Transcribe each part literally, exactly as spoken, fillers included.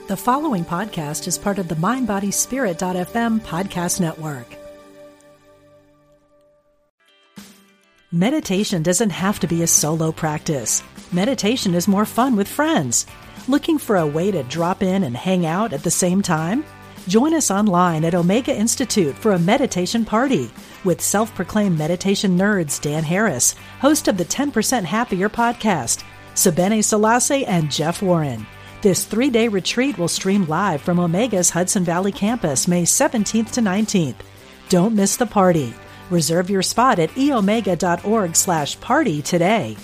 The following podcast is part of the mind body spirit dot f m podcast network. Meditation doesn't have to be a solo practice. Meditation is more fun with friends. Looking for a way to drop in and hang out at the same time? Join us online at Omega Institute for a meditation party with self-proclaimed meditation nerds Dan Harris, host of the ten percent Happier podcast, Sebene Selassie, and Jeff Warren. This three-day retreat will stream live from Omega's Hudson Valley campus May seventeenth to nineteenth. Don't miss the party. Reserve your spot at eomega.org slash party today.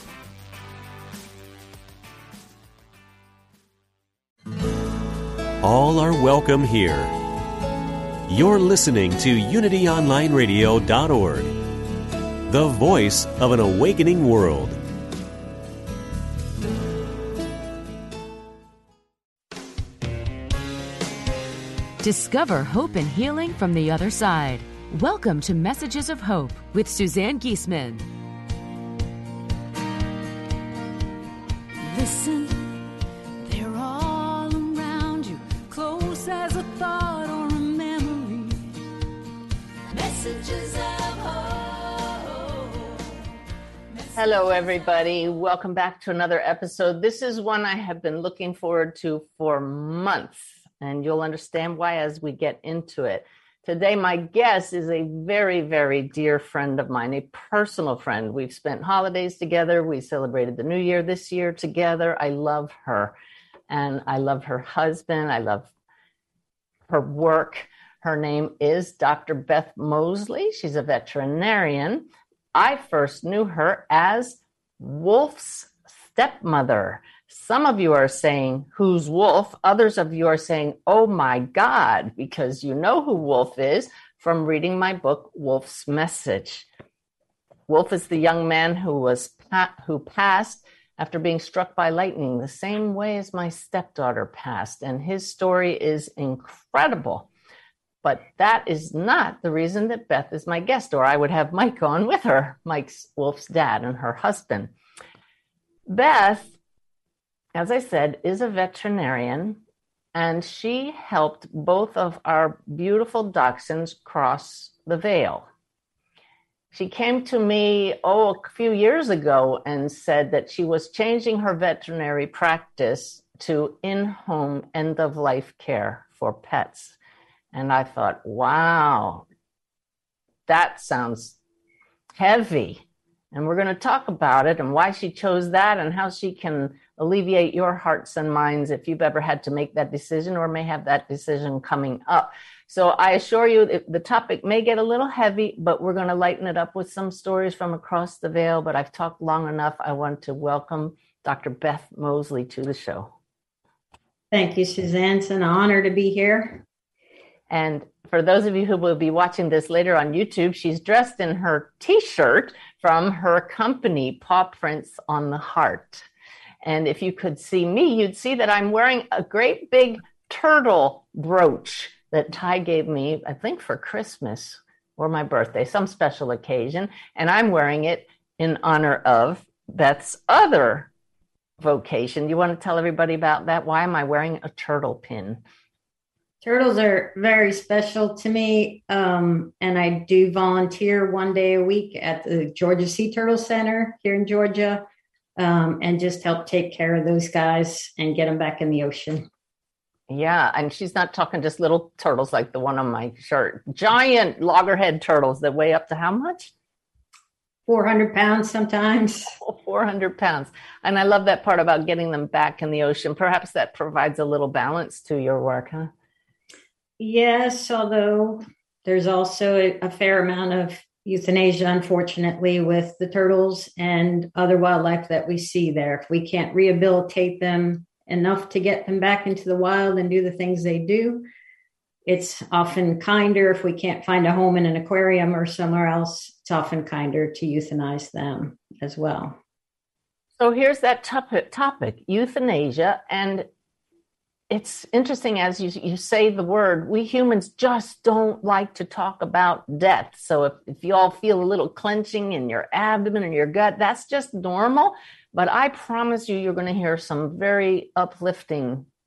All are welcome here. You're listening to unity online radio dot org, the voice of an awakening world. Discover hope and healing from the other side. Welcome to Messages of Hope with Suzanne Giesemann. Listen, they're all around you, close as a thought or a memory. Messages of Hope. Hello, everybody. Welcome back to another episode. This is one I have been looking forward to for months. And you'll understand why as we get into it. Today, my guest is a very, very dear friend of mine, a personal friend. We've spent holidays together. We celebrated the New Year this year together. I love her. And I love her husband. I love her work. Her name is Doctor Beth Mosley. She's a veterinarian. I first knew her as Wolf's stepmother. Some of you are saying, who's Wolf? Others of you are saying, oh my God, because you know who Wolf is from reading my book, Wolf's Message. Wolf is the young man who was pa- who passed after being struck by lightning, the same way as my stepdaughter passed. And his story is incredible. But that is not the reason that Beth is my guest, or I would have Mike on with her, Mike's Wolf's dad and her husband. Beth, as I said, is a veterinarian, and she helped both of our beautiful dachshunds cross the veil. She came to me, oh, a few years ago and said that she was changing her veterinary practice to in-home end-of-life care for pets. And I thought, wow, that sounds heavy. And we're going to talk about it and why she chose that and how she can alleviate your hearts and minds if you've ever had to make that decision or may have that decision coming up. So I assure you the topic may get a little heavy, but we're going to lighten it up with some stories from across the veil. But I've talked long enough. I want to welcome Doctor Beth Mosley to the show. Thank you, Suzanne. It's an honor to be here. And for those of you who will be watching this later on YouTube, she's dressed in her T-shirt from her company, Paw Prints on the Heart. And if you could see me, you'd see that I'm wearing a great big turtle brooch that Ty gave me, I think for Christmas or my birthday, some special occasion. And I'm wearing it in honor of Beth's other vocation. You want to tell everybody about that? Why am I wearing a turtle pin? Turtles are very special to me, um, and I do volunteer one day a week at the Georgia Sea Turtle Center here in Georgia, um, and just help take care of those guys and get them back in the ocean. Yeah, and she's not talking just little turtles like the one on my shirt. Giant loggerhead turtles that weigh up to how much? four hundred pounds sometimes. Oh, four hundred pounds. And I love that part about getting them back in the ocean. Perhaps that provides a little balance to your work, huh? Yes, although there's also a, a fair amount of euthanasia, unfortunately, with the turtles and other wildlife that we see there. If we can't rehabilitate them enough to get them back into the wild and do the things they do, it's often kinder if we can't find a home in an aquarium or somewhere else. It's often kinder to euthanize them as well. So here's that topic, topic euthanasia. And it's interesting as you, you say the word, we humans just don't like to talk about death. So if, if you all feel a little clenching in your abdomen and your gut, that's just normal. But I promise you, you're going to hear some very uplifting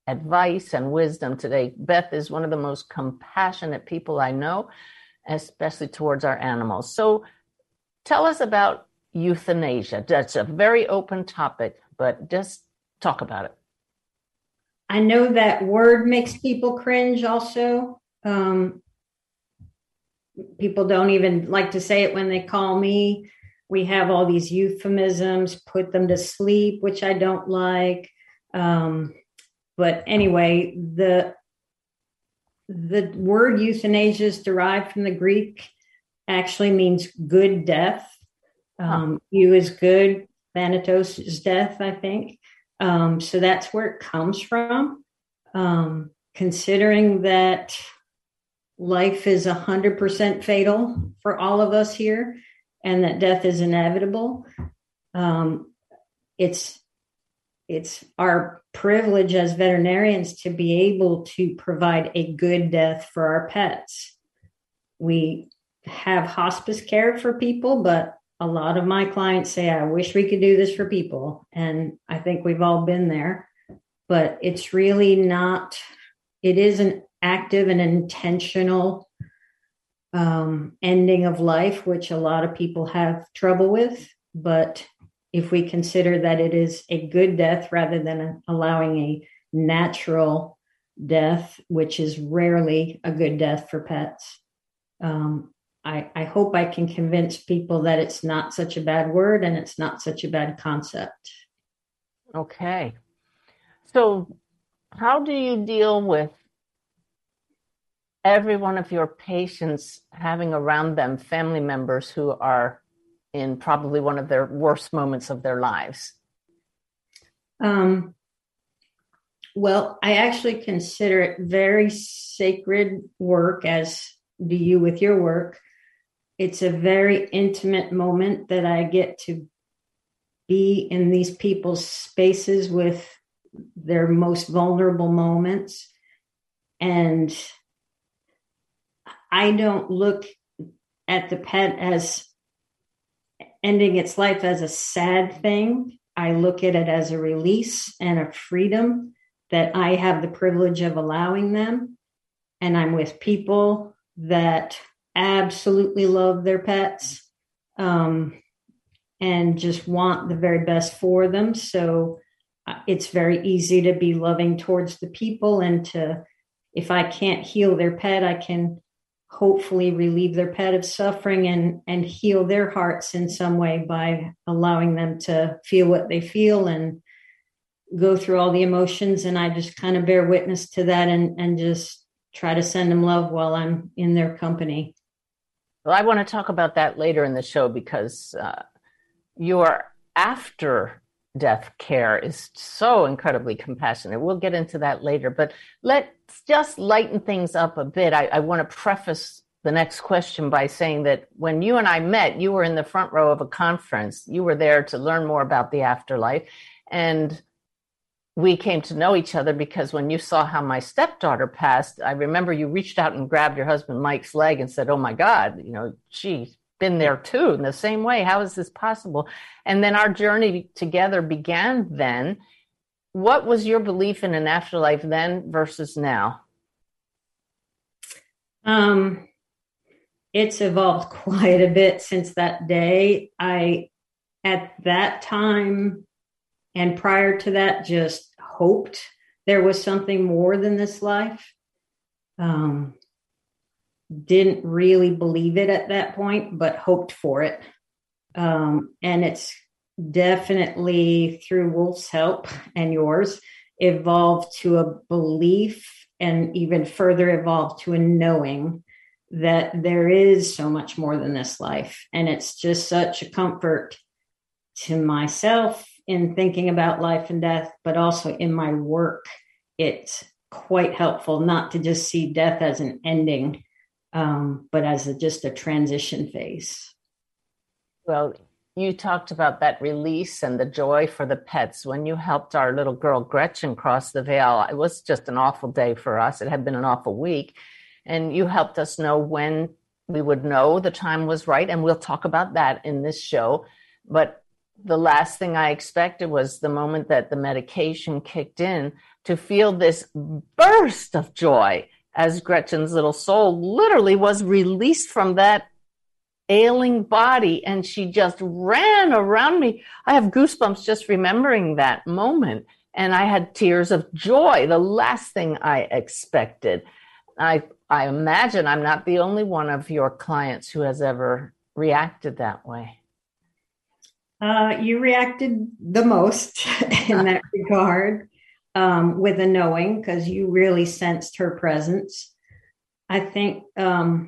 advice and wisdom today. Beth is one of the most compassionate people I know, especially towards our animals. So tell us about euthanasia. That's a very open topic, but just talk about it. I know that word makes people cringe also. Um, people don't even like to say it when they call me. We have all these euphemisms, put them to sleep, which I don't like. Um, but anyway, the the word euthanasia is derived from the Greek, actually means good death. Um, huh. Eu is good, thanatos is death, I think. Um, so that's where it comes from. Um, considering that life is one hundred percent fatal for all of us here, and that death is inevitable. Um, it's it's our privilege as veterinarians to be able to provide a good death for our pets. We have hospice care for people, but a lot of my clients say, I wish we could do this for people. And I think we've all been there, but it's really not, it is an active and intentional um, ending of life, which a lot of people have trouble with. But if we consider that it is a good death rather than allowing a natural death, which is rarely a good death for pets, um, I, I hope I can convince people that it's not such a bad word and it's not such a bad concept. Okay. So how do you deal with every one of your patients having around them family members who are in probably one of their worst moments of their lives? Um, well, I actually consider it very sacred work, as do you with your work. It's a very intimate moment that I get to be in these people's spaces with their most vulnerable moments. And I don't look at the pet as ending its life as a sad thing. I look at it as a release and a freedom that I have the privilege of allowing them. And I'm with people that absolutely love their pets um, and just want the very best for them. So it's very easy to be loving towards the people, and to, if I can't heal their pet, I can hopefully relieve their pet of suffering and, and heal their hearts in some way by allowing them to feel what they feel and go through all the emotions. And I just kind of bear witness to that and, and just try to send them love while I'm in their company. Well, I want to talk about that later in the show, because uh, your after death care is so incredibly compassionate. We'll get into that later, but let's just lighten things up a bit. I, I want to preface the next question by saying that when you and I met, you were in the front row of a conference. You were there to learn more about the afterlife. And we came to know each other because when you saw how my stepdaughter passed, I remember you reached out and grabbed your husband Mike's leg and said, oh my God, you know, she's been there too in the same way. How is this possible? And then our journey together began then. What was your belief in an afterlife then versus now? Um, it's evolved quite a bit since that day. I, at that time, and prior to that, just hoped there was something more than this life. Um, didn't really believe it at that point, but hoped for it. Um, and it's definitely, through Wolf's help and yours, evolved to a belief, and even further evolved to a knowing that there is so much more than this life. And it's just such a comfort to myself in thinking about life and death, but also in my work. It's quite helpful not to just see death as an ending, um, but as a, just a transition phase. Well, you talked about that release and the joy for the pets. When you helped our little girl Gretchen cross the veil, it was just an awful day for us. It had been an awful week. And you helped us know when we would know the time was right. And we'll talk about that in this show. But the last thing I expected was the moment that the medication kicked in to feel this burst of joy as Gretchen's little soul literally was released from that ailing body, and she just ran around me. I have goosebumps just remembering that moment, and I had tears of joy, the last thing I expected. I I imagine I'm not the only one of your clients who has ever reacted that way. Uh, you reacted the most in that regard, um, with a knowing, because you really sensed her presence. I think um,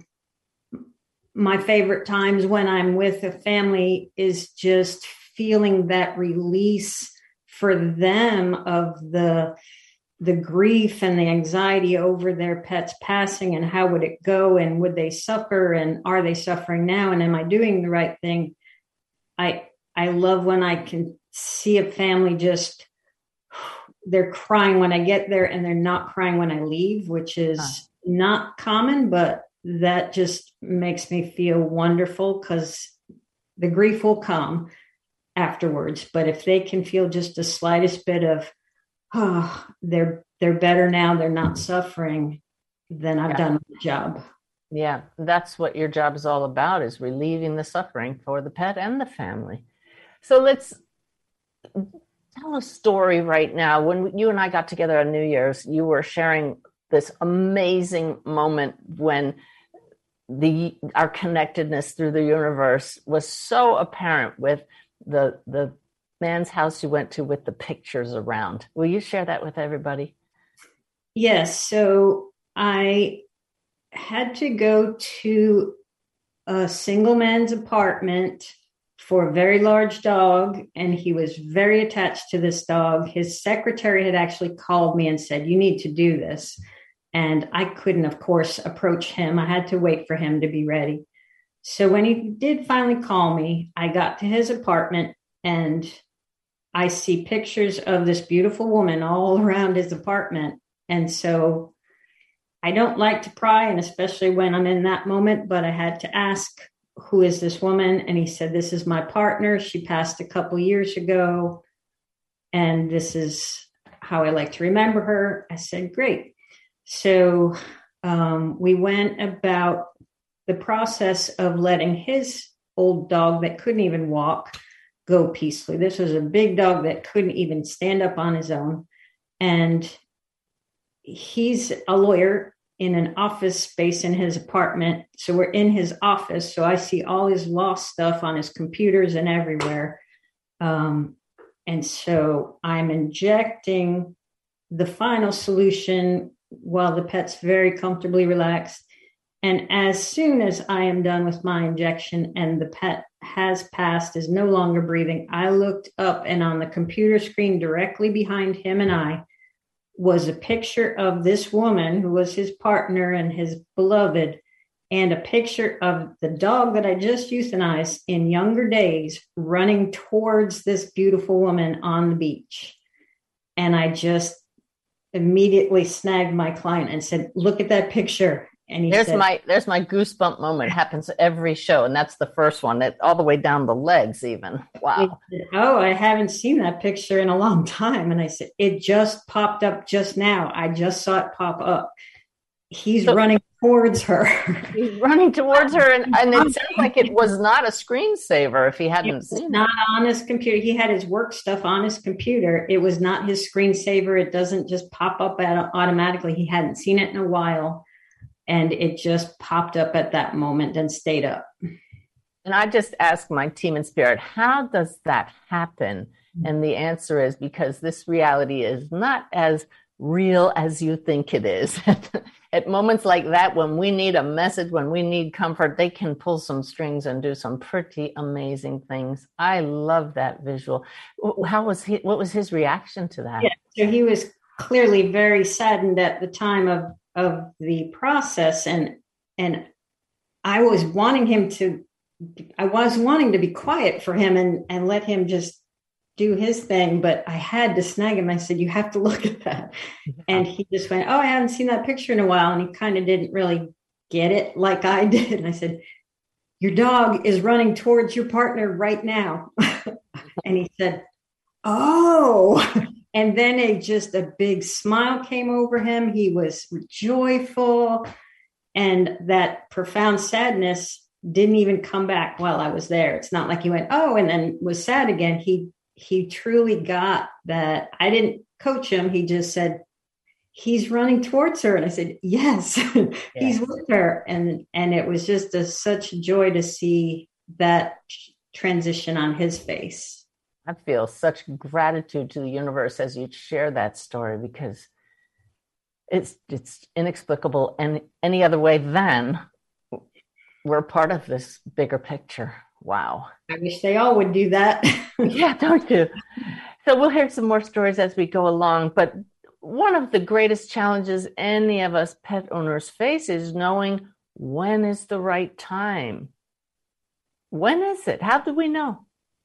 my favorite times when I'm with a family is just feeling that release for them of the the grief and the anxiety over their pet's passing, and how would it go, and would they suffer, and are they suffering now, and am I doing the right thing? I I love when I can see a family just, they're crying when I get there and they're not crying when I leave, which is huh. not common, but that just makes me feel wonderful, because the grief will come afterwards. But if they can feel just the slightest bit of, oh, they're they're better now, they're not suffering, then I've yeah. done my job. Yeah, that's what your job is all about, is relieving the suffering for the pet and the family. So let's tell a story right now. When you and I got together on New Year's, you were sharing this amazing moment when the our connectedness through the universe was so apparent with the the man's house you went to with the pictures around. Will you share that with everybody? Yes. So I had to go to a single man's apartment for a very large dog, and he was very attached to this dog. His secretary had actually called me and said, you need to do this. And I couldn't, of course, approach him. I had to wait for him to be ready. So when he did finally call me, I got to his apartment, and I see pictures of this beautiful woman all around his apartment. And so I don't like to pry, and especially when I'm in that moment, but I had to ask, who is this woman? And he said, this is my partner. She passed a couple years ago, and this is how I like to remember her. I said, great. So um, we went about the process of letting his old dog that couldn't even walk go peacefully. This was a big dog that couldn't even stand up on his own. And he's a lawyer in an office space in his apartment. So we're in his office. So I see all his lost stuff on his computers and everywhere. Um, and so I'm injecting the final solution while the pet's very comfortably relaxed. And as soon as I am done with my injection and the pet has passed, is no longer breathing, I looked up, and on the computer screen directly behind him and I was a picture of this woman who was his partner and his beloved, and a picture of the dog that I just euthanized in younger days running towards this beautiful woman on the beach. And I just immediately snagged my client and said, look at that picture. And he there's said, my there's my goosebump moment. It happens every show, and that's the first one, that all the way down the legs even. Wow. Said, oh, I haven't seen that picture in a long time. And I said, it just popped up just now. I just saw it pop up. He's so, running towards her. He's running towards her, and, and it sounds like it was not a screensaver if he hadn't it seen not it. On his computer. He had his work stuff on his computer. It was not his screensaver. It doesn't just pop up automatically. He hadn't seen it in a while. And it just popped up at that moment and stayed up. And I just asked my team in spirit, how does that happen? And the answer is because this reality is not as real as you think it is. At moments like that, when we need a message, when we need comfort, they can pull some strings and do some pretty amazing things. I love that visual. How was he, what was his reaction to that? Yeah, so he was clearly very saddened at the time of of the process. And, and I was wanting him to, I was wanting to be quiet for him and, and let him just do his thing, but I had to snag him. I said, you have to look at that. And he just went, oh, I haven't seen that picture in a while. And he kind of didn't really get it like I did. And I said, your dog is running towards your partner right now. And he said, oh, and then a just a big smile came over him. He was joyful, and that profound sadness didn't even come back while I was there. It's not like he went, oh, and then was sad again. He he truly got that. I didn't coach him. He just said, he's running towards her. And I said, yes, yes. He's with her. And and it was just a, such joy to see that transition on his face. I feel such gratitude to the universe as you share that story, because it's it's inexplicable and any other way than we're part of this bigger picture. Wow. I wish they all would do that. Yeah, don't you? So we'll hear some more stories as we go along. But one of the greatest challenges any of us pet owners face is knowing when is the right time. When is it? How do we know?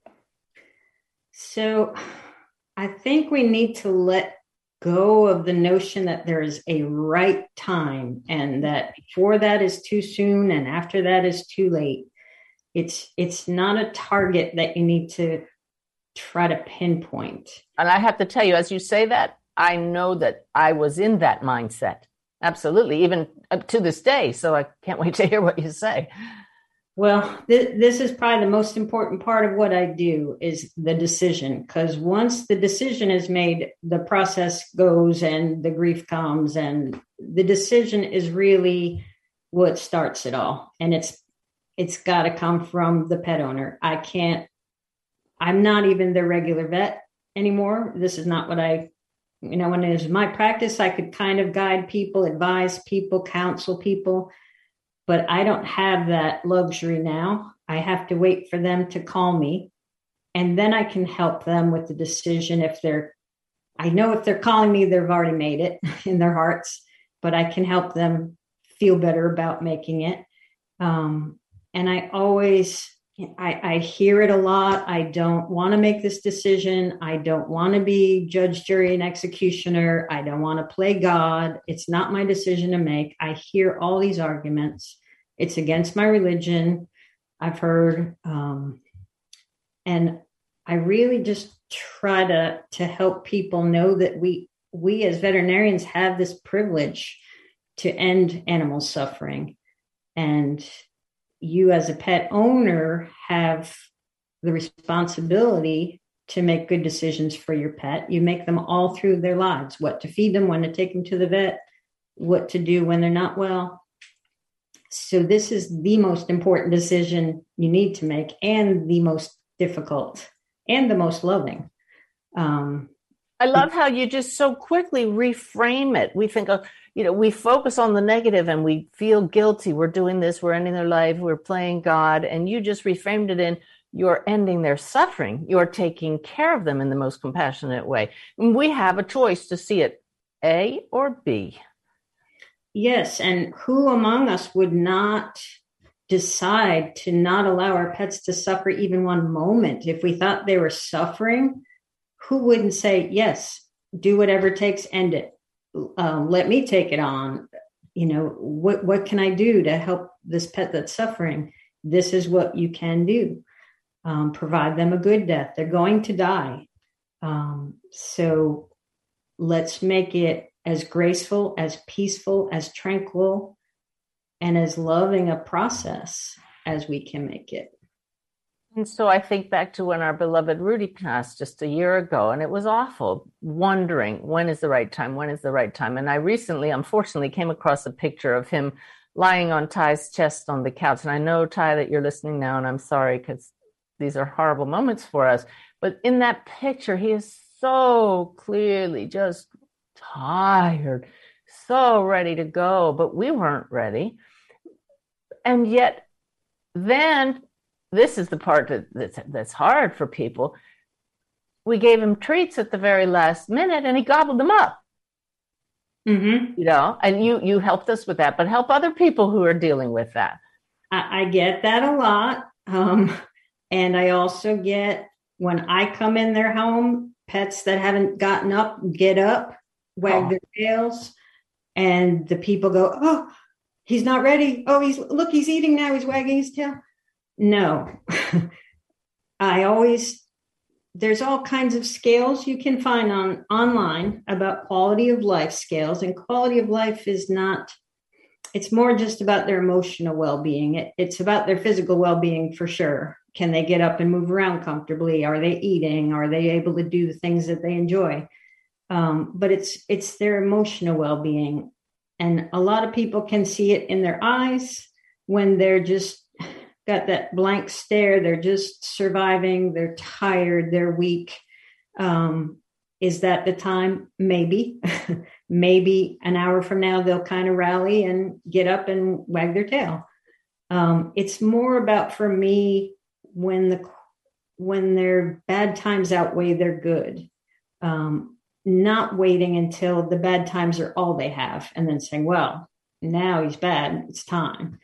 So I think we need to let go of the notion that there is a right time and that before that is too soon and after that is too late. It's it's not a target that you need to try to pinpoint. And I have to tell you, as you say that, I know that I was in that mindset. Absolutely, even up to this day. So I can't wait to hear what you say. Well, th- this is probably the most important part of what I do is the decision, because once the decision is made, the process goes and the grief comes, and the decision is really what starts it all. And it's it's got to come from the pet owner. I can't, I'm not even the regular vet anymore. This is not what I, you know, when it was my practice, I could kind of guide people, advise people, counsel people. But I don't have that luxury now. I have to wait for them to call me. And then I can help them with the decision. If they're, I know if they're calling me, they've already made it in their hearts, but I can help them feel better about making it. Um, and I always, I, I hear it a lot. I don't want to make this decision. I don't want to be judge, jury, and executioner. I don't want to play God. It's not my decision to make. I hear all these arguments. It's against my religion. I've heard, um, and I really just try to, to help people know that we, we as veterinarians have this privilege to end animal suffering. And you as a pet owner have the responsibility to make good decisions for your pet. You make them all through their lives, what to feed them, when to take them to the vet, what to do when they're not well. So this is the most important decision you need to make, and the most difficult and the most loving. Um, I love how you just so quickly reframe it. We think, oh, you know, we focus on the negative and we feel guilty. We're doing this. We're ending their life. We're playing God. And you just reframed it in, you're ending their suffering. You're taking care of them in the most compassionate way. And we have a choice to see it A or B. Yes. And who among us would not decide to not allow our pets to suffer even one moment? If we thought they were suffering, who wouldn't say, yes, do whatever it takes, end it. Um, let me take it on. You know, what, what can I do to help this pet that's suffering? This is what you can do. Um, provide them a good death. They're going to die. Um, so let's make it as graceful, as peaceful, as tranquil, and as loving a process as we can make it. And so I think back to when our beloved Rudy passed just a year ago, and it was awful, wondering when is the right time, when is the right time. And I recently, unfortunately, came across a picture of him lying on Ty's chest on the couch. And I know, Ty, that you're listening now, and I'm sorry because these are horrible moments for us. But in that picture, he is so clearly just tired, so ready to go, but we weren't ready. And yet then, this is the part that, that's, that's hard for people. We gave him treats at the very last minute and he gobbled them up. Mm-hmm. You know, and you, you helped us with that, but help other people who are dealing with that. I, I get that a lot. Um, and I also get, when I come in their home, pets that haven't gotten up, get up, wag oh. their tails, and the people go, oh, he's not ready. Oh, he's, look, he's eating now. He's wagging his tail. No, I always there's all kinds of scales you can find on online about quality of life scales, and quality of life is not, it's more just about their emotional well-being. It, it's about their physical well-being for sure. Can they get up and move around comfortably? Are they eating? Are they able to do the things that they enjoy? Um, but it's it's their emotional well-being. And a lot of people can see it in their eyes when they're just got that blank stare. They're just surviving. They're tired. They're weak. Um, is that the time? Maybe. Maybe an hour from now, they'll kind of rally and get up and wag their tail. Um, it's more about, for me, when the when their bad times outweigh their good. Um, not waiting until the bad times are all they have and then saying, well, now he's bad, it's time.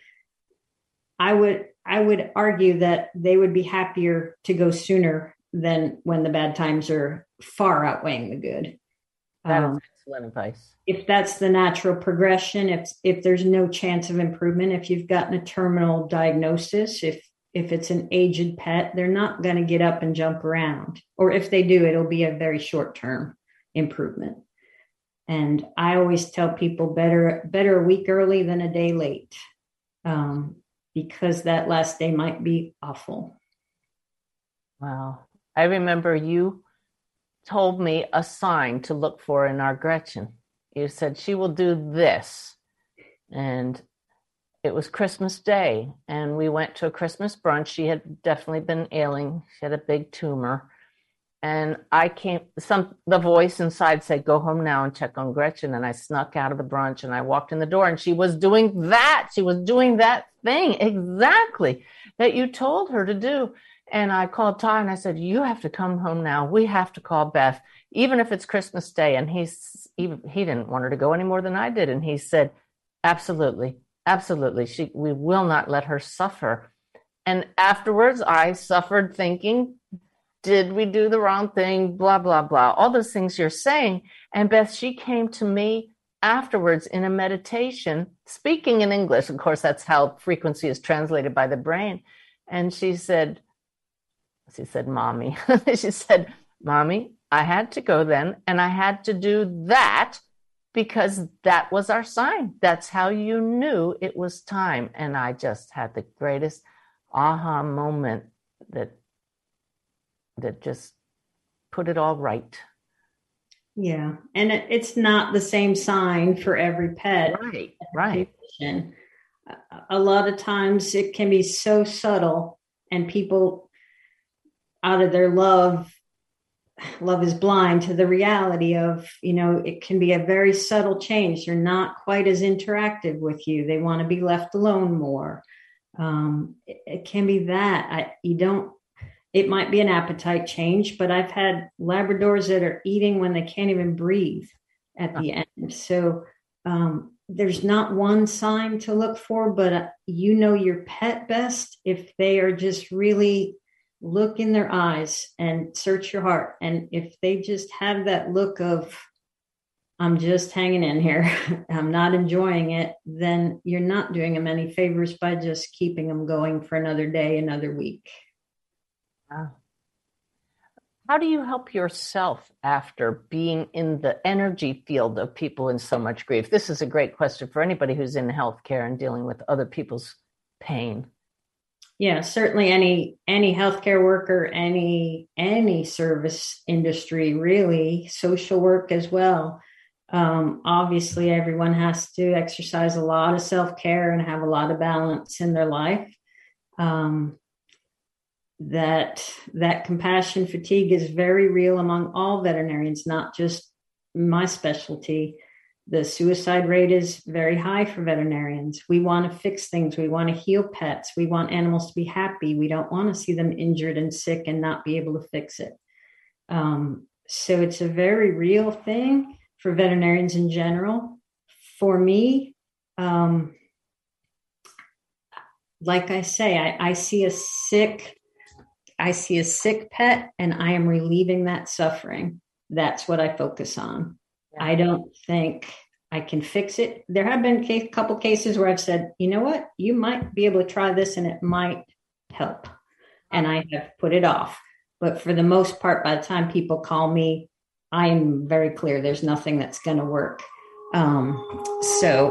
I would I would argue that they would be happier to go sooner than when the bad times are far outweighing the good. That Um, is excellent advice. if that's the natural progression, if if there's no chance of improvement, if you've gotten a terminal diagnosis, if if it's an aged pet, they're not going to get up and jump around. Or if they do, it'll be a very short-term improvement. And I always tell people better better a week early than a day late, um, because that last day might be awful. Wow. I remember you told me a sign to look for in our Gretchen. You said she will do this. And it was Christmas Day, and we went to a Christmas brunch. She had definitely been ailing. She had a big tumor. And I came, some, the voice inside said, go home now and check on Gretchen. And I snuck out of the brunch and I walked in the door, and she was doing that. She was doing that thing exactly that you told her to do. And I called Ty and I said, you have to come home now. We have to call Beth, even if it's Christmas Day. And he's, he, he didn't want her to go any more than I did. And he said, absolutely, absolutely. She, we will not let her suffer. And afterwards I suffered thinking, did we do the wrong thing? Blah, blah, blah. All those things you're saying. And Beth, she came to me afterwards in a meditation, speaking in English. Of course, that's how frequency is translated by the brain. And she said, she said, Mommy, she said, Mommy, I had to go then, and I had to do that because that was our sign. That's how you knew it was time. And I just had the greatest aha moment that that just put it all right. Yeah. And it, it's not the same sign for every pet. Right, right. A lot of times it can be so subtle, and people out of their love, love is blind to the reality of, you know, it can be a very subtle change. They're not quite as interactive with you. They want to be left alone more. Um, it, it can be that I, you don't, it might be an appetite change, but I've had Labradors that are eating when they can't even breathe at the end. So um, there's not one sign to look for, but uh, you know your pet best if they are just really look in their eyes and search your heart. And if they just have that look of, I'm just hanging in here, I'm not enjoying it, then you're not doing them any favors by just keeping them going for another day, another week. Wow. How do you help yourself after being in the energy field of people in so much grief? This is a great question for anybody who's in healthcare and dealing with other people's pain. Yeah, certainly any any healthcare worker, any any service industry, really, social work as well. Um, obviously, everyone has to exercise a lot of self-care and have a lot of balance in their life. Um, that that compassion fatigue is very real among all veterinarians, not just my specialty. The suicide rate is very high for veterinarians. We want to fix things. We want to heal pets. We want animals to be happy. We don't want to see them injured and sick and not be able to fix it. Um, so it's a very real thing for veterinarians in general. For me, um, like I say, I, I see a sick I see a sick pet and I am relieving that suffering. That's what I focus on. Yeah. I don't think I can fix it. There have been a couple cases where I've said, you know what, you might be able to try this and it might help. And I have put it off. But for the most part, by the time people call me, I'm very clear there's nothing that's going to work. Um, so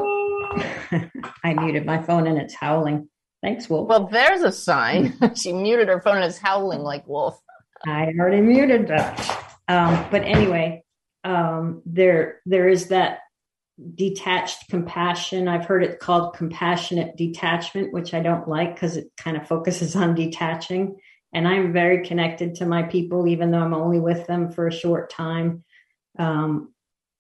I muted my phone and it's howling. Thanks, Wolf. Well, there's a sign. She muted her phone and it's howling like Wolf. I already muted that. Um, but anyway, um, there there is that detached compassion. I've heard it called compassionate detachment, which I don't like because it kind of focuses on detaching. And I'm very connected to my people, even though I'm only with them for a short time. Um,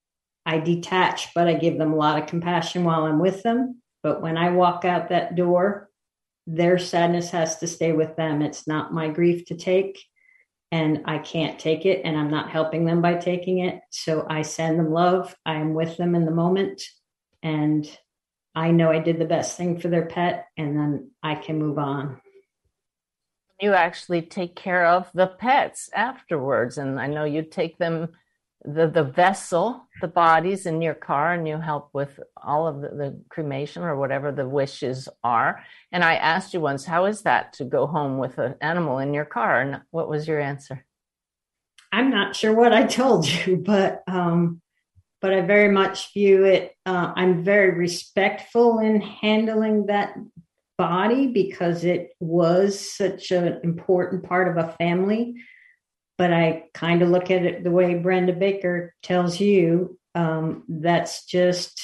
I detach, but I give them a lot of compassion while I'm with them. But when I walk out that door, their sadness has to stay with them. It's not my grief to take, and I can't take it, and I'm not helping them by taking it. So I send them love. I am with them in the moment, and I know I did the best thing for their pet, and then I can move on. You actually take care of the pets afterwards, and I know you take them the the vessel, the bodies in your car, and you help with all of the, the cremation or whatever the wishes are. And I asked you once, how is that to go home with an animal in your car? And what was your answer? I'm not sure what I told you, but um, but I very much view it. Uh, I'm very respectful in handling that body because it was such an important part of a family. But I kind of look at it the way Brenda Baker tells you. Um, that's just,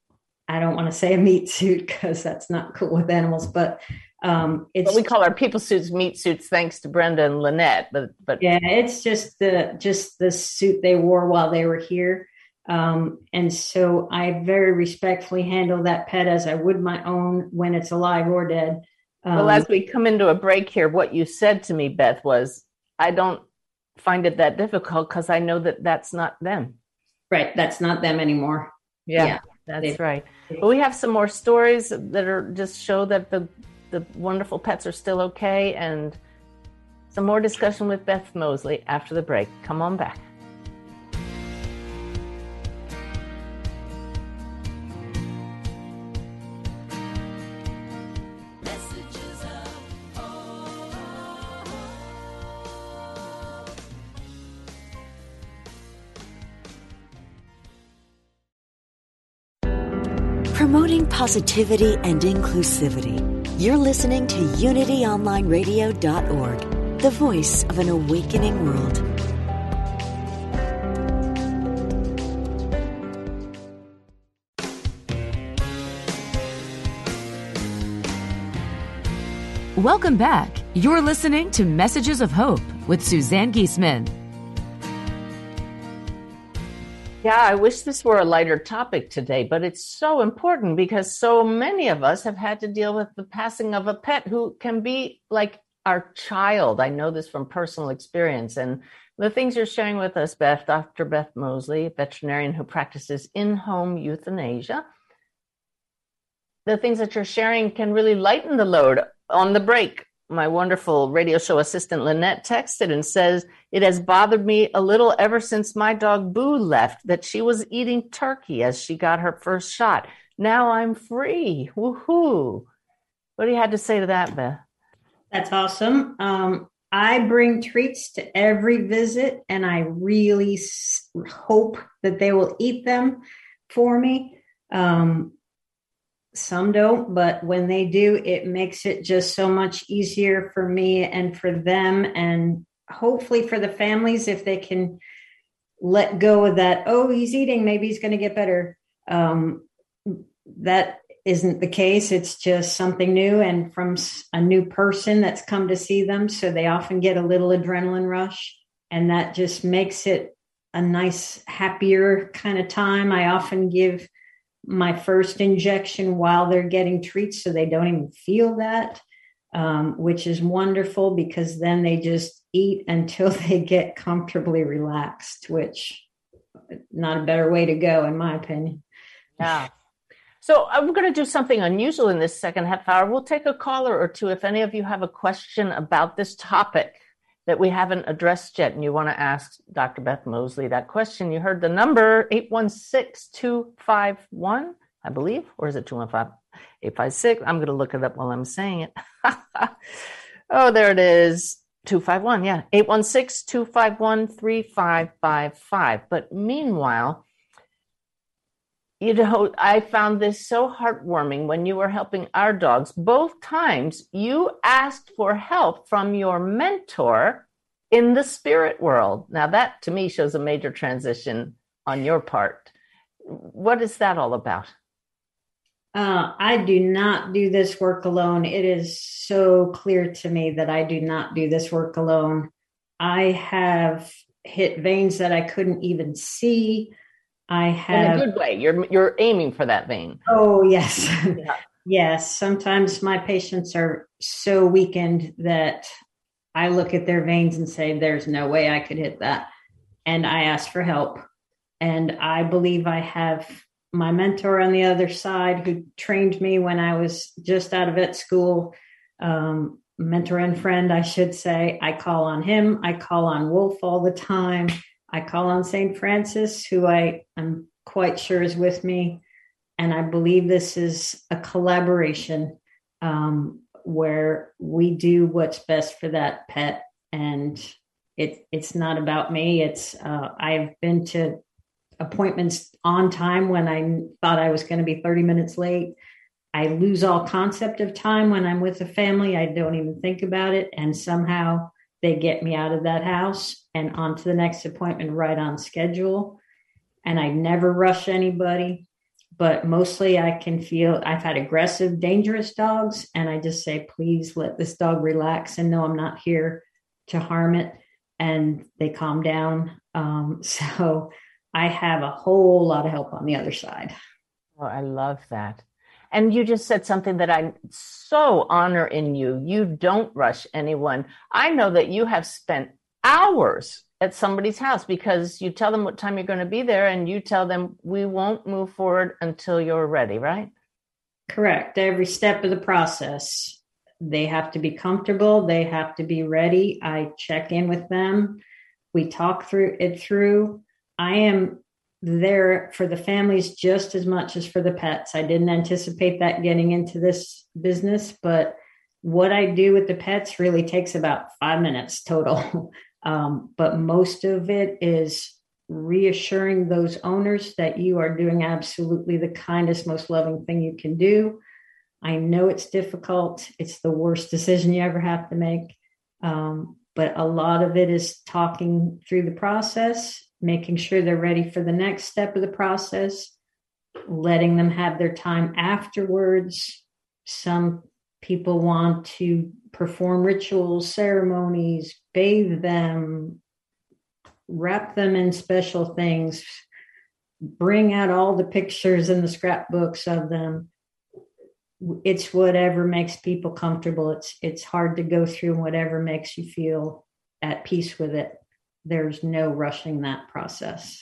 I don't want to say a meat suit because that's not cool with animals, but um, it's. But we call our people suits meat suits, thanks to Brenda and Lynette. But but yeah, it's just the just the suit they wore while they were here, um, and so I very respectfully handle that pet as I would my own when it's alive or dead. Um, well, as we come into a break here, what you said to me, Beth, was, I don't find it that difficult because I know that that's not them. Right. That's not them anymore. Yeah, yeah that's they, right. But we have some more stories that are just show that the, the wonderful pets are still okay, and some more discussion with Beth Mosley after the break. Come on back. Promoting positivity and inclusivity. You're listening to unity online radio dot org, the voice of an awakening world. Welcome back. You're listening to Messages of Hope with Suzanne Giesemann. Yeah, I wish this were a lighter topic today, but it's so important because so many of us have had to deal with the passing of a pet who can be like our child. I know this from personal experience. And the things you're sharing with us, Beth, Doctor Beth Mosley, veterinarian who practices in-home euthanasia, the things that you're sharing can really lighten the load. On the break, my wonderful radio show assistant Lynette texted and says, it has bothered me a little ever since my dog Boo left that she was eating turkey as she got her first shot. Now I'm free. Woohoo. What do you have to say to that, Beth? That's awesome. Um, I bring treats to every visit, and I really s- hope that they will eat them for me. Um, Some don't, but when they do, it makes it just so much easier for me and for them, and hopefully for the families, if they can let go of that, oh, he's eating, maybe he's going to get better. Um, that isn't the case. It's just something new and from a new person that's come to see them. So they often get a little adrenaline rush, and that just makes it a nice, happier kind of time. I often give my first injection while they're getting treats so they don't even feel that, um, which is wonderful because then they just eat until they get comfortably relaxed, which not a better way to go, in my opinion. Yeah. So I'm going to do something unusual in this second half hour. We'll take a caller or two if any of you have a question about this topic that we haven't addressed yet and you want to ask Doctor Beth Mosley that question. You heard the number eight one six, two five one, I believe, or is it two one five, eight five six? I'm going to look it up while I'm saying it. Oh, there it is. two five one, yeah. eight one six, two five one, three five five five. But meanwhile, you know, I found this so heartwarming when you were helping our dogs. Both times you asked for help from your mentor in the spirit world. Now that to me shows a major transition on your part. What is that all about? Uh, I do not do this work alone. It is so clear to me that I do not do this work alone. I have hit veins that I couldn't even see. I have, in a good way. You're you're aiming for that vein. Oh, yes. Yeah. Yes. Sometimes my patients are so weakened that I look at their veins and say, there's no way I could hit that. And I ask for help. And I believe I have my mentor on the other side who trained me when I was just out of vet school, um, mentor and friend, I should say. I call on him. I call on Wolf all the time. I call on Saint Francis, who I am quite sure is with me. And I believe this is a collaboration um, where we do what's best for that pet. And it, it's not about me. It's uh, I've been to appointments on time when I thought I was going to be thirty minutes late. I lose all concept of time when I'm with a family. I don't even think about it. And somehow they get me out of that house and on to the next appointment right on schedule. And I never rush anybody, but mostly I can feel I've had aggressive, dangerous dogs. And I just say, please let this dog relax and know I'm not here to harm it. And they calm down. Um, so I have a whole lot of help on the other side. Oh, I love that. And you just said something that I so honor in you. You don't rush anyone. I know that you have spent hours at somebody's house because you tell them what time you're going to be there and you tell them we won't move forward until you're ready, right? Correct. Every step of the process, they have to be comfortable. They have to be ready. I check in with them. We talk through it through. I am there for the families just as much as for the pets. I didn't anticipate that getting into this business, but what I do with the pets really takes about five minutes total. Um, but most of it is reassuring those owners that you are doing absolutely the kindest, most loving thing you can do. I know it's difficult. It's the worst decision you ever have to make. Um, but a lot of it is talking through the process, making sure they're ready for the next step of the process, letting them have their time afterwards. Some people want to perform rituals, ceremonies, bathe them, wrap them in special things, bring out all the pictures and the scrapbooks of them. It's whatever makes people comfortable. It's it's hard to go through whatever makes you feel at peace with it. There's no rushing that process.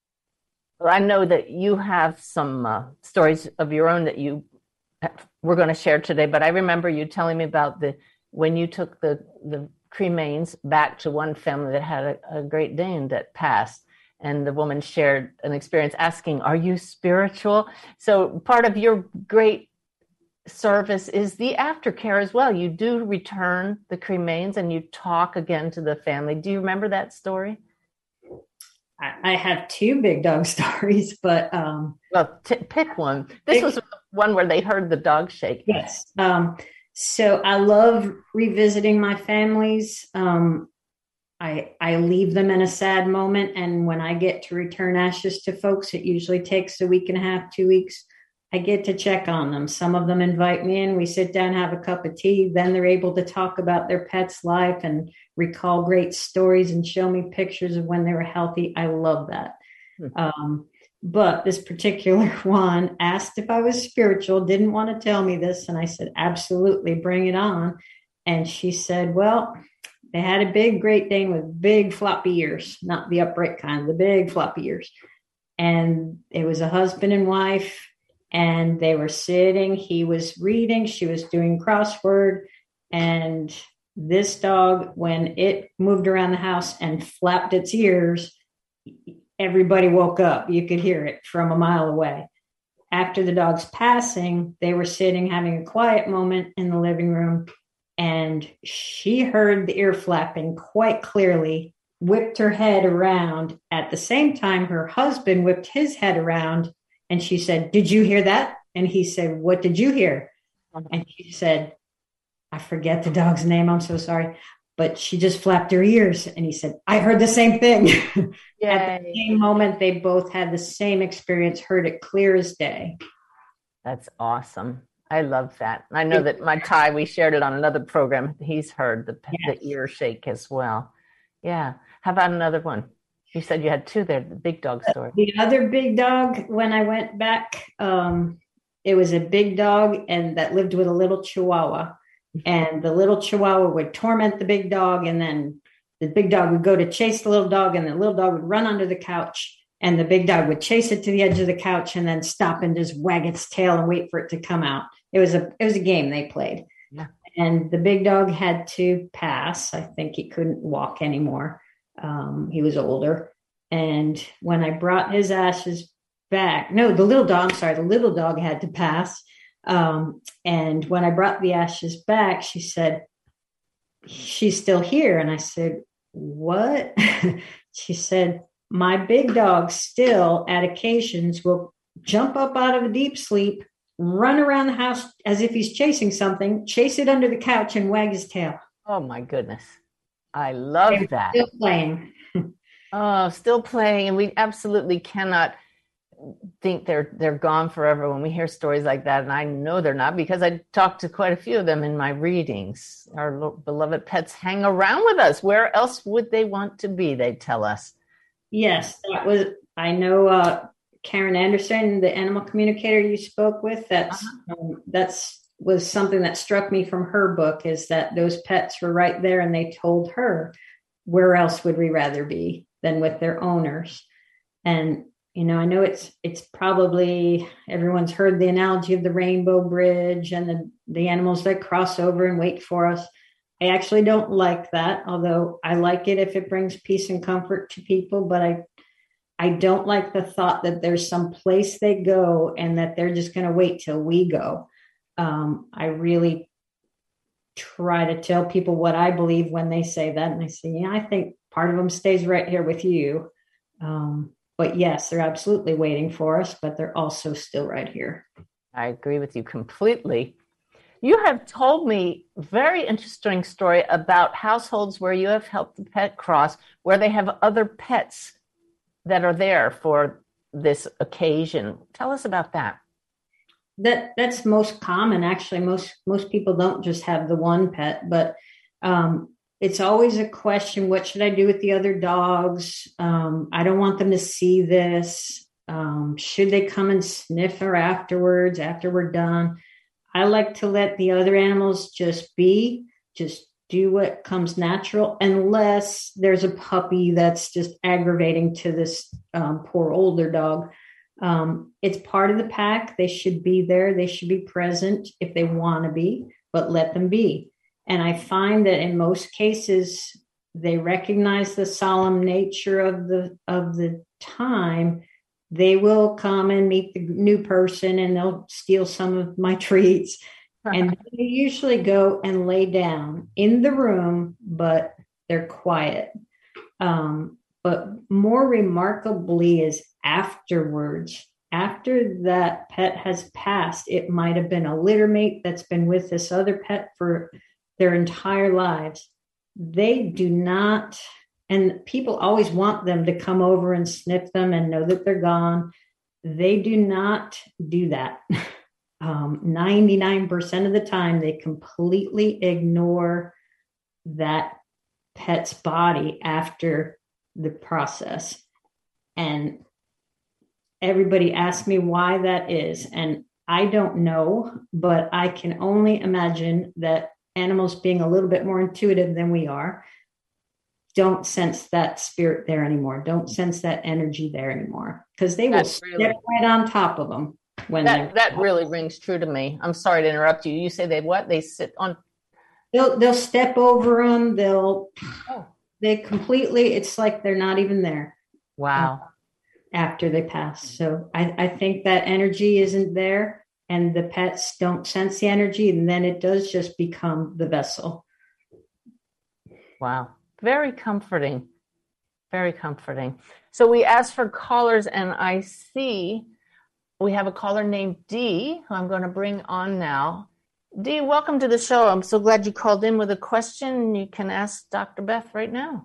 Well, I know that you have some uh, stories of your own that you we're going to share today, but I remember you telling me about the when you took the, the cremains back to one family that had a, a Great Dane that passed, and the woman shared an experience asking, are you spiritual? So part of your great service is the aftercare as well. You do return the cremains and you talk again to the family. Do you remember that story? I have two big dog stories, but um, well, t- pick one. This pick, was one where they heard the dog shake. Yes. Um, so I love revisiting my families. Um, I I leave them in a sad moment, and when I get to return ashes to folks, it usually takes a week and a half, two weeks. I get to check on them. Some of them invite me in. We sit down, have a cup of tea. Then they're able to talk about their pet's life and recall great stories and show me pictures of when they were healthy. I love that. Hmm. Um, but this particular one asked if I was spiritual, didn't want to tell me this. And I said, absolutely, bring it on. And she said, well, they had a big Great Dane with big floppy ears, not the upright kind, the big floppy ears. And it was a husband and wife. And they were sitting, he was reading, she was doing crossword. And this dog, when it moved around the house and flapped its ears, everybody woke up. You could hear it from a mile away. After the dog's passing, they were sitting having a quiet moment in the living room. and she heard the ear flapping quite clearly, whipped her head around. At the same time, her husband whipped his head around, and she said, "Did you hear that?" And he said, "What did you hear?" And she said, "I forget the dog's name. I'm so sorry." But she just flapped her ears. And he said, "I heard the same thing." At the same moment, they both had the same experience, heard it clear as day. That's awesome. I love that. I know that my Ty, we shared it on another program. He's heard the, yes. the ear shake as well. Yeah. How about another one? You said you had two there, the big dog story. The other big dog, when I went back, um, it was a big dog and that lived with a little Chihuahua. And the little Chihuahua would torment the big dog, and then the big dog would go to chase the little dog, and the little dog would run under the couch, and the big dog would chase it to the edge of the couch and then stop and just wag its tail and wait for it to come out. It was a it was a game they played. Yeah. And the big dog had to pass. I think he couldn't walk anymore. Um, he was older. And when I brought his ashes back, no, the little dog, I'm sorry, the little dog had to pass. Um, and when I brought the ashes back, she said, "She's still here." And I said, "What?" She said, "My big dog still at occasions will jump up out of a deep sleep, run around the house as if he's chasing something, chase it under the couch and wag his tail." Oh my goodness. I love They're that. Still playing. Oh, still playing. And we absolutely cannot think they're they're gone forever when we hear stories like that, and I know they're not, because I talked to quite a few of them in my readings. Our beloved pets hang around with us. Where else would they want to be? They tell us. Yes, that was. I know uh, Karen Anderson, the animal communicator you spoke with. That's uh-huh. um, that's was something that struck me from her book, is that those pets were right there, and they told her, where else would we rather be than with their owners? And you know, I know it's it's probably, everyone's heard the analogy of the Rainbow Bridge and the, the animals that cross over and wait for us. I actually don't like that, although I like it if it brings peace and comfort to people. But I I don't like the thought that there's some place they go and that they're just going to wait till we go. Um, I really try to tell people what I believe when they say that. And I say, yeah, I think part of them stays right here with you. Um, But yes, they're absolutely waiting for us, but they're also still right here. I agree with you completely. You have told me a very interesting story about households where you have helped the pet cross, where they have other pets that are there for this occasion. Tell us about that. That that's most common. Actually, most most people don't just have the one pet, but um, it's always a question, what should I do with the other dogs? Um, I don't want them to see this. Um, should they come and sniff her afterwards, after we're done? I like to let the other animals just be, just do what comes natural, unless there's a puppy that's just aggravating to this um, poor older dog. Um, it's part of the pack. They should be there. They should be present if they want to be, but let them be. And I find that in most cases, they recognize the solemn nature of the of the time. They will come and meet the new person, and they'll steal some of my treats. And they usually go and lay down in the room, but they're quiet. Um, but more remarkably is afterwards, after that pet has passed, it might have been a litter mate that's been with this other pet for their entire lives. They do not, and people always want them to come over and sniff them and know that they're gone. They do not do that. Um, ninety-nine percent of the time, they completely ignore that pet's body after the process. And everybody asks me why that is. And I don't know, but I can only imagine that animals, being a little bit more intuitive than we are, don't sense that spirit there anymore. Don't sense that energy there anymore, because they will step really, right on top of them. When that that really rings true to me. I'm sorry to interrupt you. You say they what? They sit on. They'll they'll step over them. They'll oh. they completely. It's like they're not even there. Wow. Uh, after they pass, so I I think that energy isn't there. and the pets don't sense the energy, and then it does just become the vessel. Wow. Very comforting. Very comforting. So we asked for callers, and I see we have a caller named Dee, who I'm going to bring on now. Dee, welcome to the show. I'm so glad you called in with a question. You can ask Doctor Beth right now.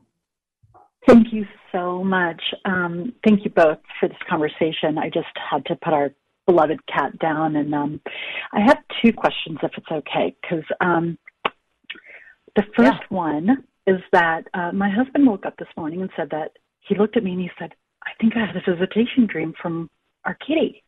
Thank you so much. Um, thank you both for this conversation. I just had to put our beloved cat down, and um, I have two questions, if it's okay, because um, the first yeah. one is that uh, my husband woke up this morning and said that he looked at me and he said, I think I had a visitation dream from our kitty.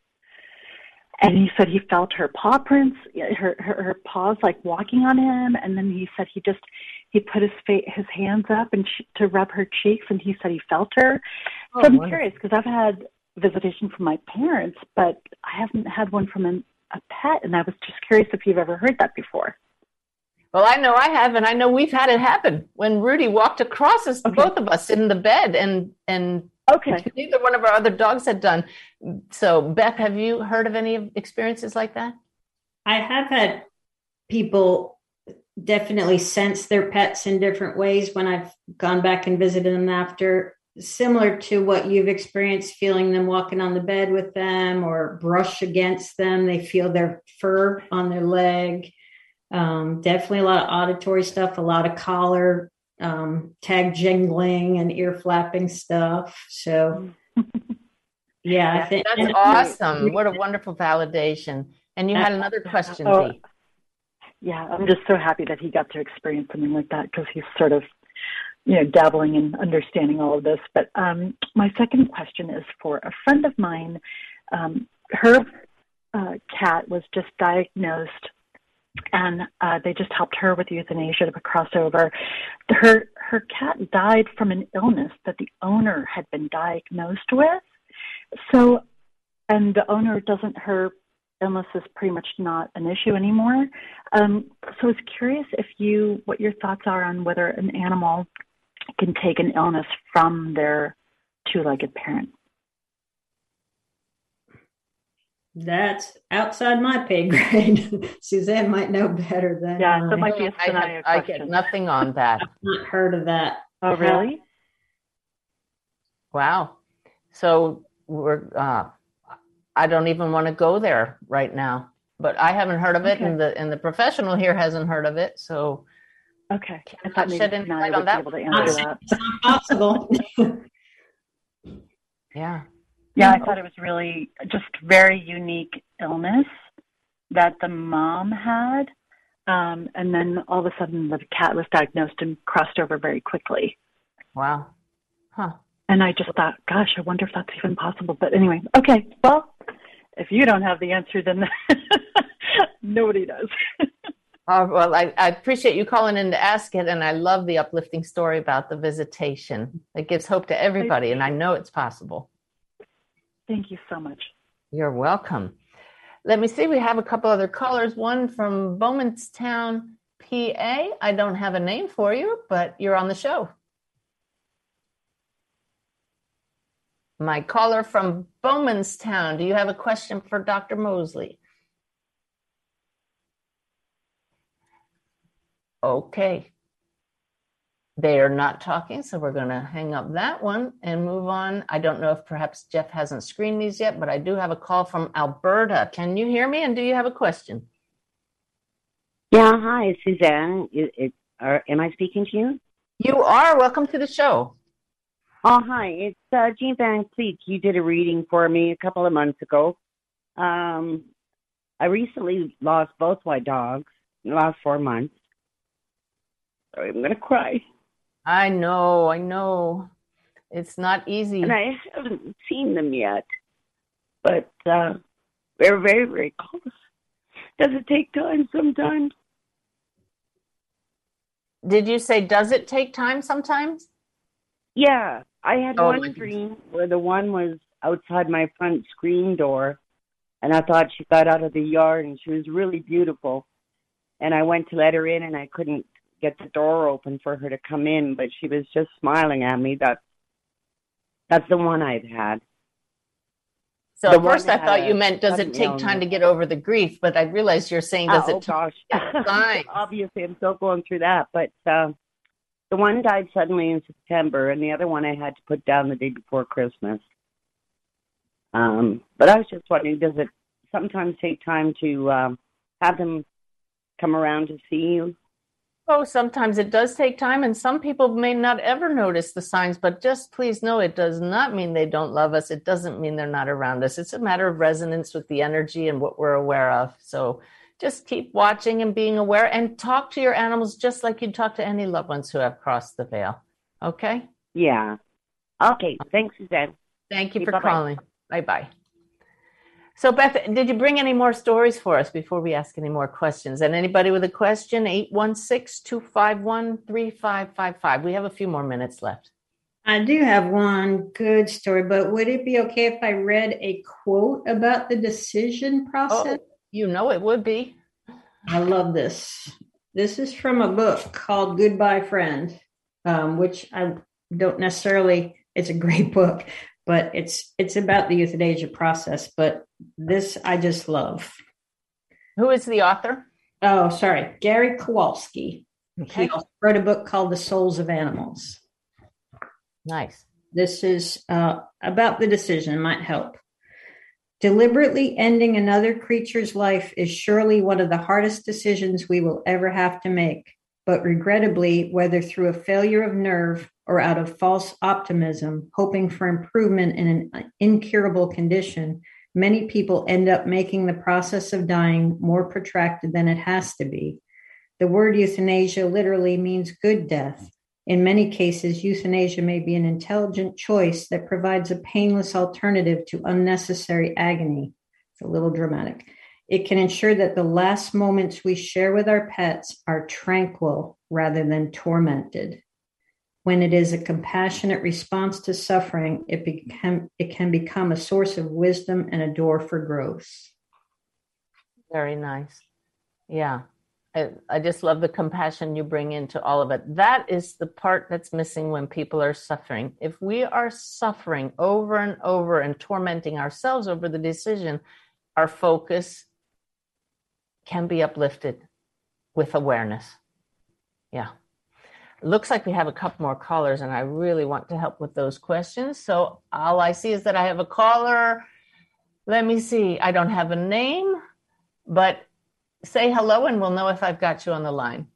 And he said he felt her paw prints, her, her, her paws like walking on him. And then he said he just, he put his fa- his hands up and sh- to rub her cheeks, and he said he felt her. Oh, so I'm wonderful. Curious, because I've had visitation from my parents, but I haven't had one from an, a pet. And I was just curious if you've ever heard that before. Well, I know I have, and I know we've had it happen when Rudy walked across us, okay. both of us in the bed, and and okay. neither one of our other dogs had done. So, Beth, have you heard of any experiences like that? I have had people definitely sense their pets in different ways when I've gone back and visited them after, similar to what you've experienced, feeling them walking on the bed with them or brush against them. They feel their fur on their leg. Um, definitely a lot of auditory stuff, a lot of collar, um, tag jingling and ear flapping stuff. So, yeah, I think that's awesome. What a wonderful validation. And you had another question, oh, Dee. Yeah, I'm just so happy that he got to experience something like that, because he's sort of, you know, dabbling in understanding all of this. But um, my second question is for a friend of mine. Um, her uh, cat was just diagnosed, and uh, they just helped her with euthanasia to cross over. Her her cat died from an illness that the owner had been diagnosed with. So, and the owner doesn't, her illness is pretty much not an issue anymore. Um, so I was curious if you, what your thoughts are on whether an animal can take an illness from their two-legged parent. That's outside my pay grade. Suzanne might know better than yeah. I. That might be a I, have, I get nothing on that. I've not heard of that. Oh, really? Wow. So we're. Uh, I don't even want to go there right now. But I haven't heard of it, okay. and the and the professional here hasn't heard of it. So okay, I thought maybe shed any light on would that. be able to answer that. It's not possible. yeah. Yeah, I thought it was really just very unique illness that the mom had. Um, and then all of a sudden the cat was diagnosed and crossed over very quickly. Wow. Huh. And I just thought, gosh, I wonder if that's even possible. But anyway, okay, well, if you don't have the answer, then nobody does. Oh, well, I, I appreciate you calling in to ask it, and I love the uplifting story about the visitation. It gives hope to everybody, and I know it's possible. Thank you so much. You're welcome. Let me see. We have a couple other callers. One from Bowmanstown, P A. I don't have a name for you, but you're on the show. My caller from Bowmanstown, do you have a question for Doctor Mosley? Okay. They are not talking, so we're going to hang up that one and move on. I don't know if perhaps Jeff hasn't screened these yet, but I do have a call from Alberta. Can you hear me, and do you have a question? Yeah, hi, Suzanne. It, it, are, am I speaking to you? You are. Welcome to the show. Oh, hi. It's uh, Jean Van Cleek. You did a reading for me a couple of months ago. Um, I recently lost both my dogs in the last four months. Sorry, I'm going to cry. I know, I know. It's not easy. And I haven't seen them yet, but uh, we're very, very close. Does it take time sometimes? Did you say, does it take time sometimes? Yeah. I had oh, one dream where the one was outside my front screen door, and I thought she got out of the yard, and she was really beautiful. And I went to let her in, and I couldn't get the door open for her to come in, but she was just smiling at me. That's, that's the one I've had. So The at first one I thought had you a meant, does it sudden take illness. time to get over the grief? But I realized you're saying, does oh, it gosh. take time? Obviously, I'm still going through that. But uh, the one died suddenly in September, and the other one I had to put down the day before Christmas. Um, but I was just wondering, does it sometimes take time to um, have them come around to see you? Oh, sometimes it does take time, and some people may not ever notice the signs, but just please know it does not mean they don't love us. It doesn't mean they're not around us. It's a matter of resonance with the energy and what we're aware of. So just keep watching and being aware, and talk to your animals just like you'd talk to any loved ones who have crossed the veil. Okay? Yeah. Okay. Thanks, Suzanne. Thank you Okay, for bye-bye. calling. Bye-bye. So, Beth, did you bring any more stories for us before we ask any more questions? And anybody with a question, eight one six, two five one, three five five five. We have a few more minutes left. I do have one good story, but would it be okay if I read a quote about the decision process? Oh, you know it would be. I love this. This is from a book called Goodbye Friend, um, which I don't necessarily, it's a great book, but it's it's about the euthanasia process. But this I just love. Who is the author? Oh, sorry, Gary Kowalski. Okay. He also wrote a book called The Souls of Animals. Nice. This is uh, about the decision, might help. Deliberately ending another creature's life is surely one of the hardest decisions we will ever have to make. But regrettably, whether through a failure of nerve or out of false optimism, hoping for improvement in an incurable condition, many people end up making the process of dying more protracted than it has to be. The word euthanasia literally means good death. In many cases, euthanasia may be an intelligent choice that provides a painless alternative to unnecessary agony. It's a little dramatic. It can ensure that the last moments we share with our pets are tranquil rather than tormented. When it is a compassionate response to suffering, it, become, it can become a source of wisdom and a door for growth. Very nice. Yeah. I, I just love the compassion you bring into all of it. That is the part that's missing when people are suffering. If we are suffering over and over and tormenting ourselves over the decision, our focus can be uplifted with awareness. Yeah. Looks like we have a couple more callers, and I really want to help with those questions. So all I see is that I have a caller. Let me see. I don't have a name, but say hello and we'll know if I've got you on the line.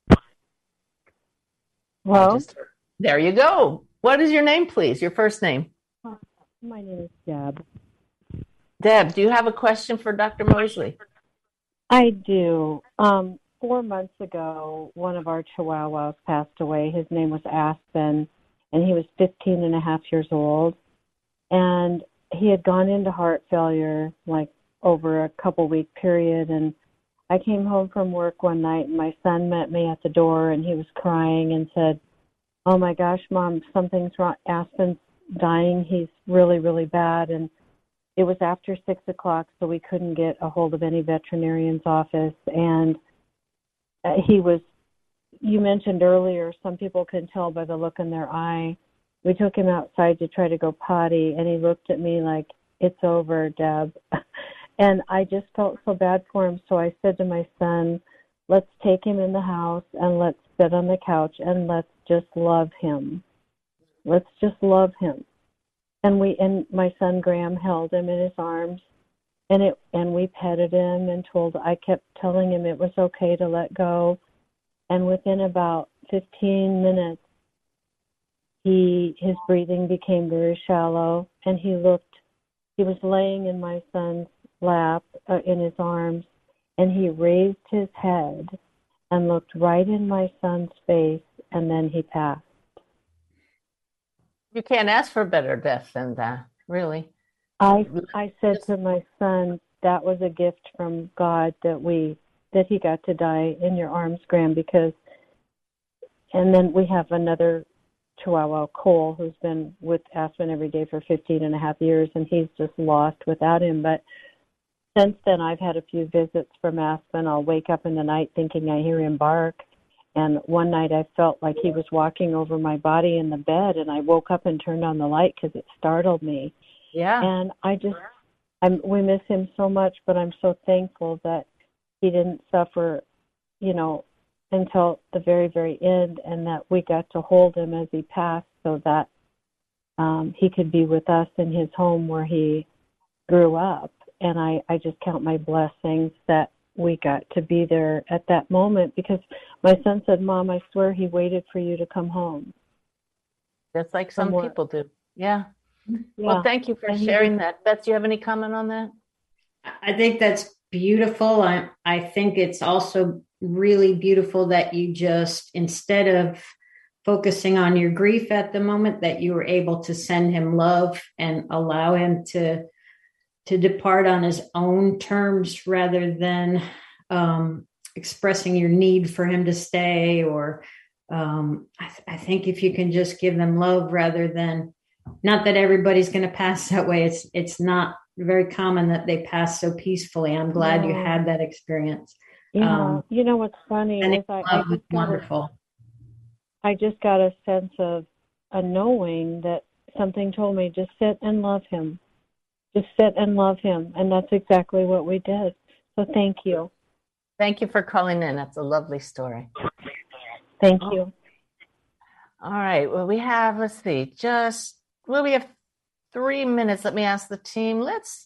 Hello? Just, there you go. What is your name, please? Your first name? My name is Deb. Deb, do you have a question for Doctor Mosley? I do. Um, four months ago, one of our chihuahuas passed away. His name was Aspen, and he was fifteen and a half years old. And he had gone into heart failure like over a couple week period. And I came home from work one night, and my son met me at the door, and he was crying and said, "Oh my gosh, Mom, something's wrong. Aspen's dying. He's really, really bad." And it was after six o'clock, so we couldn't get a hold of any veterinarian's office. And uh, he was, you mentioned earlier, some people can tell by the look in their eye. We took him outside to try to go potty, and he looked at me like, "It's over, Deb." And I just felt so bad for him. So I said to my son, let's take him in the house and let's sit on the couch and let's just love him. Let's just love him. And we and my son Graham held him in his arms, and it and we petted him and told I kept telling him it was okay to let go. And within about fifteen minutes, he his breathing became very shallow, and he looked. He was laying in my son's lap, uh, in his arms, and he raised his head and looked right in my son's face, and then he passed. You can't ask for a better death than that, really. I I said to my son, that was a gift from God that we that he got to die in your arms, Graham, because, and then we have another Chihuahua, Cole, who's been with Aspen every day for fifteen and a half years, and he's just lost without him. But since then, I've had a few visits from Aspen. I'll wake up in the night thinking I hear him bark. And one night I felt like he was walking over my body in the bed, and I woke up and turned on the light because it startled me. Yeah. And I just, I'm, we miss him so much, but I'm so thankful that he didn't suffer, you know, until the very, very end, and that we got to hold him as he passed so that um, he could be with us in his home where he grew up. And I, I just count my blessings that we got to be there at that moment, because my son said, Mom, I swear he waited for you to come home. That's like some Somewhere. people do. Yeah. Yeah. Well, thank you for And he sharing was- that. Beth, do you have any comment on that? I think that's beautiful. I, I think it's also really beautiful that you just, instead of focusing on your grief at the moment, that you were able to send him love and allow him to to depart on his own terms, rather than um, expressing your need for him to stay. Or um, I, th- I think if you can just give them love, rather than, not that everybody's going to pass that way. It's it's not very common that they pass so peacefully. I'm glad you No. had that experience. Yeah, Um, you know what's funny and is it I, I was just got a, wonderful. I just got a sense of a knowing that something told me, just sit and love him. Just sit and love him. And that's exactly what we did. So thank you. Thank you for calling in. That's a lovely story. Thank Oh. you. All right. Well, we have, let's see, just, well, we have three minutes. Let me ask the team. Let's,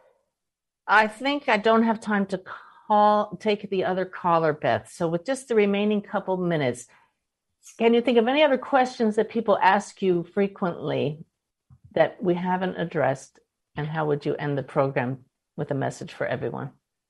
I think I don't have time to call, take the other caller, Beth. So with just the remaining couple minutes, can you think of any other questions that people ask you frequently that we haven't addressed? And how would you end the program with a message for everyone?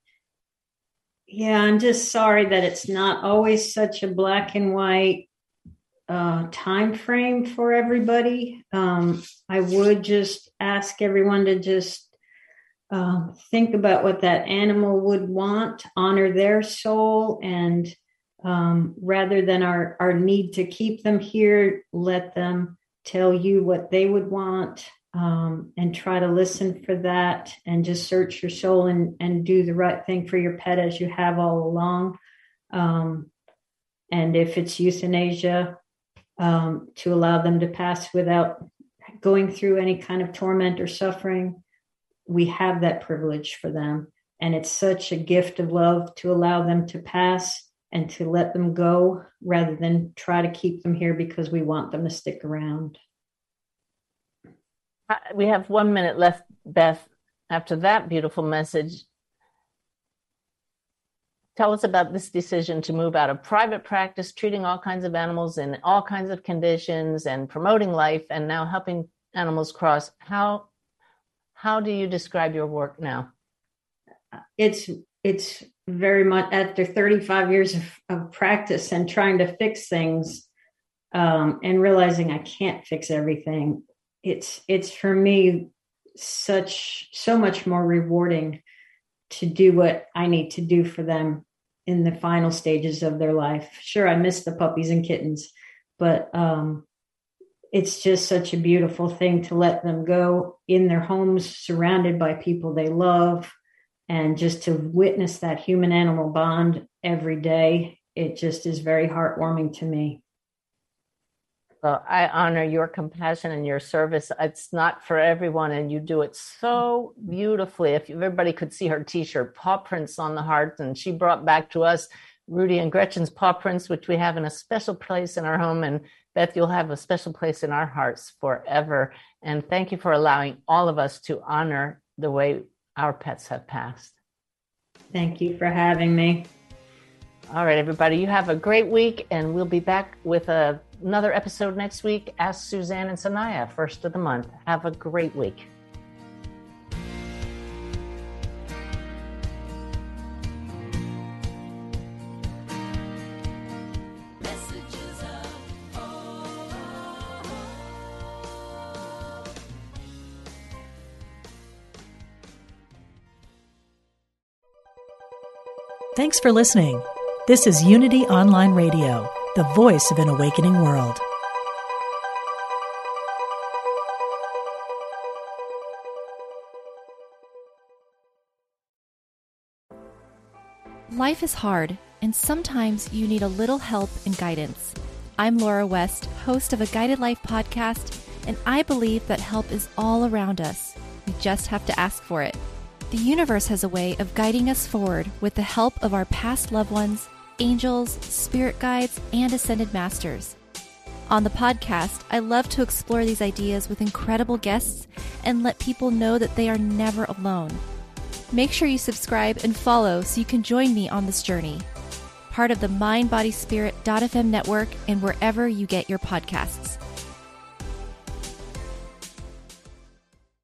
Yeah, I'm just sorry that it's not always such a black and white uh, time frame for everybody. Um, I would just ask everyone to just um, think about what that animal would want, honor their soul, and um, rather than our, our need to keep them here, let them tell you what they would want. Um, and try to listen for that, and just search your soul and, and do the right thing for your pet as you have all along. Um, and if it's euthanasia, um, to allow them to pass without going through any kind of torment or suffering, we have that privilege for them. And it's such a gift of love to allow them to pass and to let them go, rather than try to keep them here because we want them to stick around. We have one minute left, Beth. After that beautiful message, tell us about this decision to move out of private practice, treating all kinds of animals in all kinds of conditions and promoting life, and now helping animals cross. How, how do you describe your work now? It's, it's very much after thirty-five years of, of practice and trying to fix things, um, and realizing I can't fix everything. It's it's for me such so much more rewarding to do what I need to do for them in the final stages of their life. Sure, I miss the puppies and kittens, but um, it's just such a beautiful thing to let them go in their homes, surrounded by people they love, and just to witness that human-animal bond every day. It just is very heartwarming to me. Well, I honor your compassion and your service. It's not for everyone, and you do it so beautifully. If everybody could see her T-shirt, Paw Prints on the Heart, and she brought back to us Rudy and Gretchen's paw prints, which we have in a special place in our home. And Beth, you'll have a special place in our hearts forever. And thank you for allowing all of us to honor the way our pets have passed. Thank you for having me. All right, everybody, you have a great week, and we'll be back with a, another episode next week. Ask Suzanne and Sanaya, first of the month. Have a great week. Thanks for listening. This is Unity Online Radio, the voice of an awakening world. Life is hard, and sometimes you need a little help and guidance. I'm Laura West, host of a Guided Life podcast, and I believe that help is all around us. We just have to ask for it. The universe has a way of guiding us forward with the help of our past loved ones, angels, spirit guides, and ascended masters. On the podcast, I love to explore these ideas with incredible guests and let people know that they are never alone. Make sure you subscribe and follow so you can join me on this journey. Part of the mind body spirit dot f m network and wherever you get your podcasts.